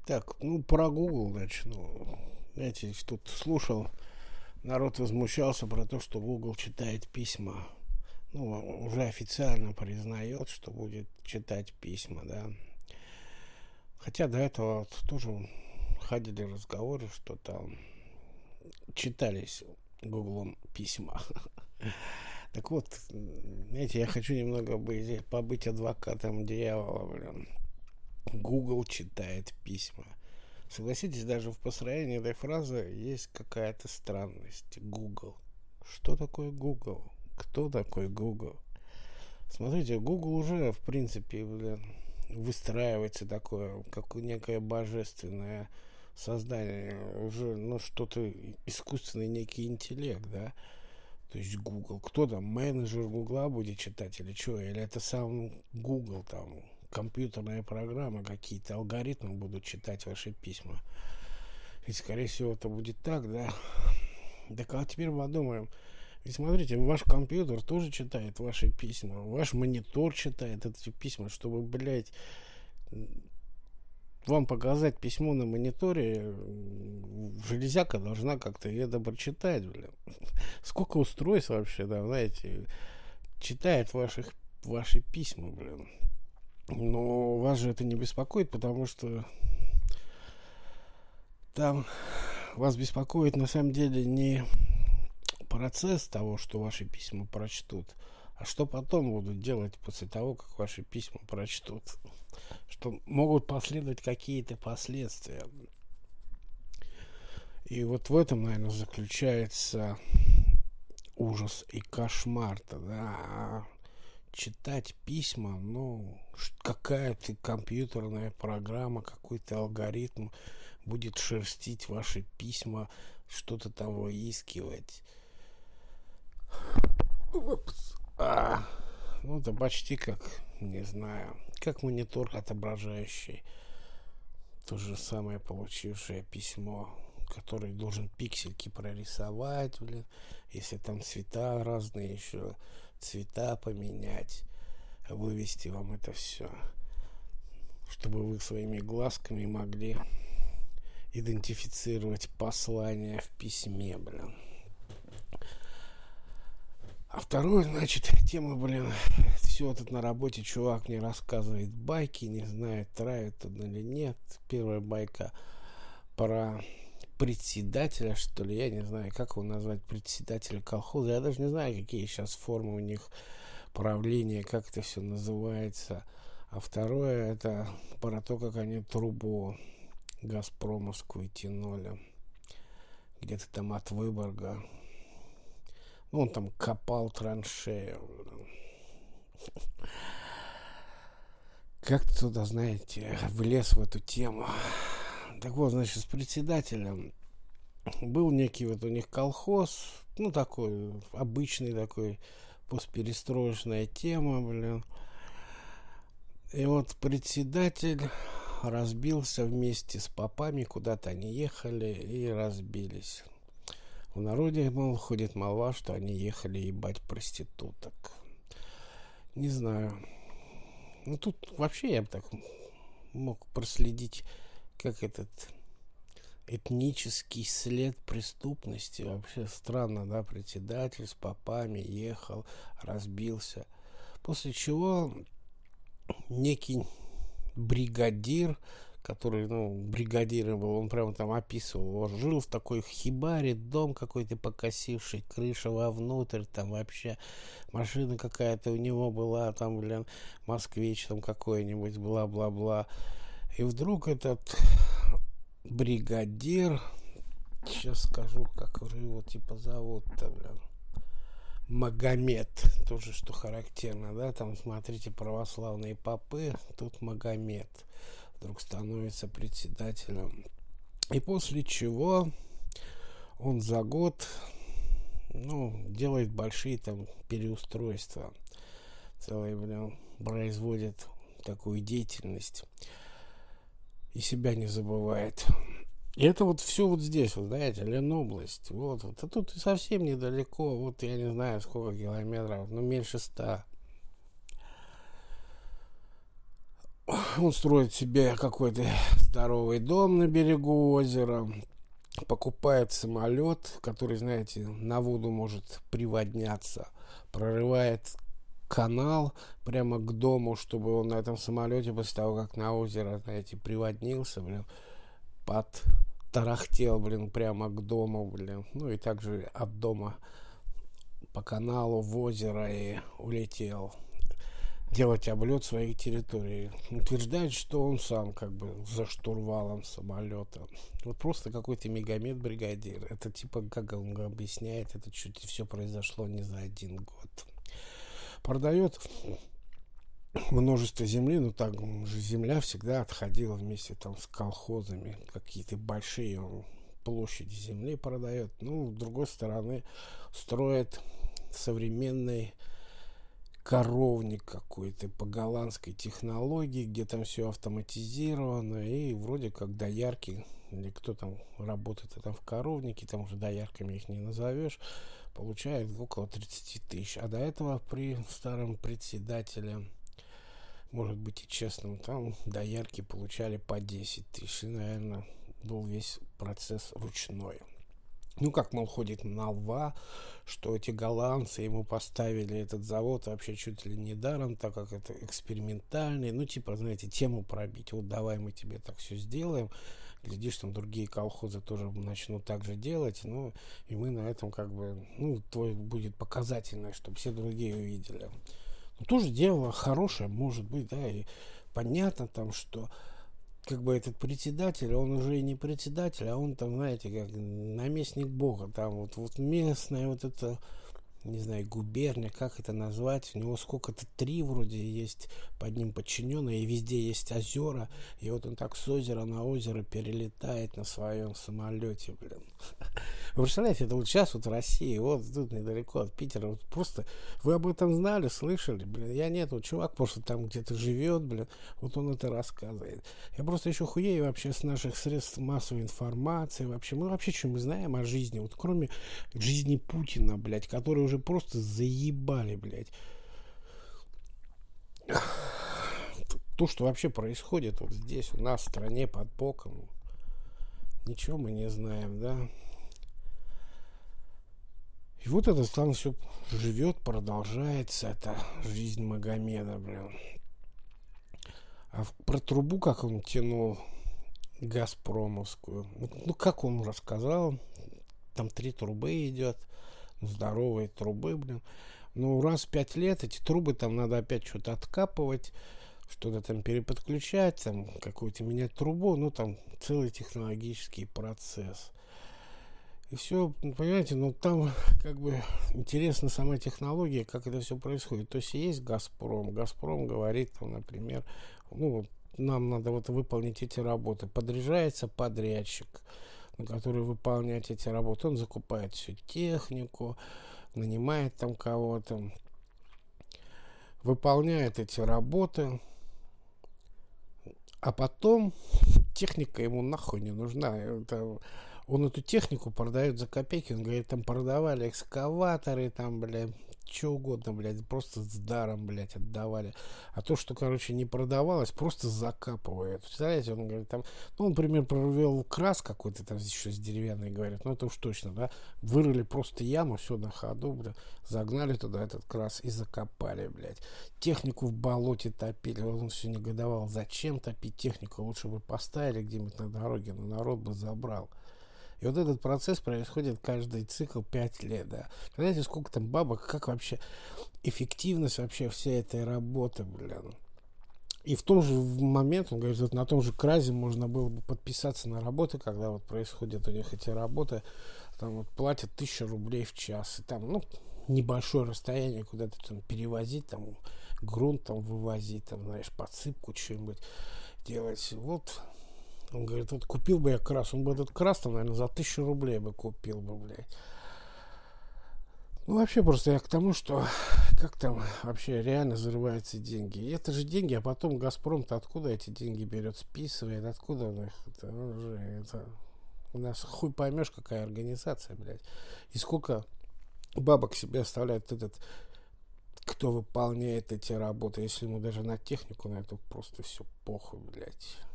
Так, ну про Google начну. Знаете, тут слушал, народ возмущался про то, что Google читает письма. Ну, уже официально признает, что будет читать письма, да. Хотя до этого вот тоже ходили разговоры, что там читались Гуглом письма. Так вот, знаете, я хочу немного побыть адвокатом дьявола, блин. Google читает письма. Согласитесь, даже в построении этой фразы есть какая-то странность. Google. Что такое Google? Кто такой Google? Смотрите, Google уже, в принципе, блин, выстраивается такое, как некое божественное создание, уже, ну, что-то, искусственный некий интеллект, да? То есть Google. Кто там, менеджер Гугла будет читать или что? Или это сам Google, там, компьютерная программа, какие-то алгоритмы будут читать ваши письма? Ведь, скорее всего, это будет так, да? Так, а теперь подумаем. Ведь смотрите, ваш компьютер тоже читает ваши письма, ваш монитор читает эти письма, чтобы, блядь, вам показать письмо на мониторе, железяка должна как-то это прочитать, блин. Сколько устройств вообще, да, знаете, читает ваши письма, блин. Но вас же это не беспокоит, потому что там вас беспокоит на самом деле не процесс того, что ваши письма прочтут, а что потом будут делать после того, как ваши письма прочтут. Что могут последовать какие-то последствия. И вот в этом, наверное, заключается ужас и кошмар-то, да. Читать письма, ну, какая-то компьютерная программа, какой-то алгоритм будет шерстить ваши письма, что-то там выискивать. Упс. Ну, это почти как, не знаю, как монитор отображающий то же самое получившее письмо, который должен пиксельки прорисовать, блин, если там цвета разные еще, цвета поменять, вывести вам это все, чтобы вы своими глазками могли идентифицировать послание в письме, блин. А второе, значит, тема, блин, все тут на работе чувак мне рассказывает байки, не знаю, травит он или нет. Первая байка про председателя, что ли, я не знаю, как его назвать, председателя колхоза. Я даже не знаю, какие сейчас формы у них правления, как это все называется. А второе, это про то, как они трубу газпромовскую тянули. Где-то там от Выборга. Ну, он там копал траншею. Как-то туда, знаете, влез в эту тему. Так вот, значит, с председателем был некий вот у них колхоз, ну, такой, обычный такой, постперестроечная тема, блин. И вот председатель разбился вместе с попами, куда-то они ехали и разбились. В народе, мол, ходит молва, что они ехали ебать проституток. Не знаю. Ну, тут вообще я бы так мог проследить, как этот этнический след преступности. Вообще странно, да, председатель с попами ехал, разбился. После чего некий бригадир, который, ну, бригадиром был, он прямо там описывал, он жил в такой хибаре, дом какой-то покосивший, крыша вовнутрь, там вообще машина какая-то у него была, там, блин, москвич там какой-нибудь, бла-бла-бла. И вдруг этот бригадир, сейчас скажу, как его типа зовут-то, блин, Магомед, тоже что характерно, да, там, смотрите, православные попы, тут Магомед вдруг становится председателем. И после чего он за год, ну, делает большие там переустройства. Целый, блин, производит такую деятельность. И себя не забывает. И это вот все вот здесь, вот, знаете, Ленобласть. Вот. А тут совсем недалеко. Вот я не знаю, сколько километров, но меньше 100. Он строит себе какой-то здоровый дом на берегу озера, покупает самолет, который, знаете, на воду может приводняться, прорывает канал прямо к дому, чтобы он на этом самолете после того, как на озеро, знаете, приводнился, блин, подтарахтел, блин, прямо к дому, блин. Ну и также от дома по каналу в озеро и улетел делать облет своей территории. Утверждает, что он сам как бы за штурвалом самолета. Вот просто какой-то мегамед-бригадир. Это типа, как он объясняет, это чуть все произошло не за один год. Продает множество земли, но так же земля всегда отходила вместе там с колхозами. Какие-то большие он площади земли продает. Ну, с другой стороны, строит современный коровник какой-то по голландской технологии, где там все автоматизировано, и вроде как доярки, или кто там работает там в коровнике, там уже доярками их не назовешь, получает около 30 тысяч. А до этого при старом председателе, может быть и честным, там доярки получали по 10 тысяч. И, наверное, был весь процесс ручной. Ну, как, мол, ходит молва, что эти голландцы ему поставили этот завод вообще чуть ли не даром, так как это экспериментальный. Ну, типа, знаете, тему пробить. Вот давай мы тебе так все сделаем. Глядишь, там другие колхозы тоже начнут так же делать. Ну, и мы на этом как бы, ну, твой будет показательное, чтобы все другие увидели. Ну, тоже дело хорошее, может быть, да, и понятно там, что как бы этот председатель, он уже и не председатель, а он там, знаете, как наместник Бога. Там вот местная вот это, не знаю, губерния, как это назвать, у него сколько-то 3 вроде есть под ним подчиненные, и везде есть озера, и вот он так с озера на озеро перелетает на своем самолете, блин. Вы представляете, это вот сейчас вот в России, вот тут недалеко от Питера, вот просто вы об этом знали, слышали, блин, я нет, вот чувак просто там где-то живет, блин, вот он это рассказывает. Я просто еще хуею вообще с наших средств массовой информации, вообще, мы вообще что мы знаем о жизни, вот кроме жизни Путина, блядь, который уже просто заебали, блядь. То, что вообще происходит вот здесь, у нас в стране под боком, ничего мы не знаем, да. И вот это там все живет, продолжается, это жизнь Магомеда, блин. А про трубу, как он тянул газпромовскую, ну как он рассказал, там 3 трубы идет, здоровые трубы, блин. Ну, раз в 5 лет эти трубы там надо опять что-то откапывать, что-то там переподключать, там какую-то менять трубу, ну там целый технологический процесс. И все, понимаете, ну там как бы интересна сама технология, как это все происходит. То есть есть Газпром. Газпром говорит, там, например, ну, нам надо вот выполнить эти работы. Подряжается подрядчик, на который выполнять эти работы. Он закупает всю технику, нанимает там кого-то, выполняет эти работы, а потом техника ему нахуй не нужна. Он эту технику продает за копейки. Он говорит, там продавали экскаваторы, там, блядь, что угодно, блядь, просто с даром, блядь, отдавали. А то, что, короче, не продавалось, просто закапывают. Представляете, он говорит, там, ну, он, например, прорвел крас какой-то там еще с деревянной, говорит, ну, это уж точно, да, вырыли просто яму, все на ходу, блядь, загнали туда этот крас и закопали, блядь. Технику в болоте топили, он все негодовал, зачем топить технику, лучше бы поставили где-нибудь на дороге, но народ бы забрал. И вот этот процесс происходит каждый цикл 5 лет, да. Знаете, сколько там бабок, как вообще эффективность вообще всей этой работы, блин. И в том же момент, он говорит, вот на том же кразе можно было бы подписаться на работы, когда вот происходят у них эти работы, там вот платят 1000 рублей в час, и там, ну, небольшое расстояние куда-то там перевозить, там, грунт там вывозить, там, знаешь, подсыпку что-нибудь делать. Вот, он говорит, вот купил бы я крас, он бы этот крас там, наверное, за 1000 рублей бы купил бы, блядь. Ну, вообще, просто я к тому, что как там вообще реально зарываются деньги. И это же деньги, а потом Газпром-то откуда эти деньги берет, списывает, откуда он их, это у нас хуй поймешь, какая организация, блядь. И сколько бабок себе оставляет этот кто выполняет эти работы, если ему даже на технику, на это просто все похуй, блядь.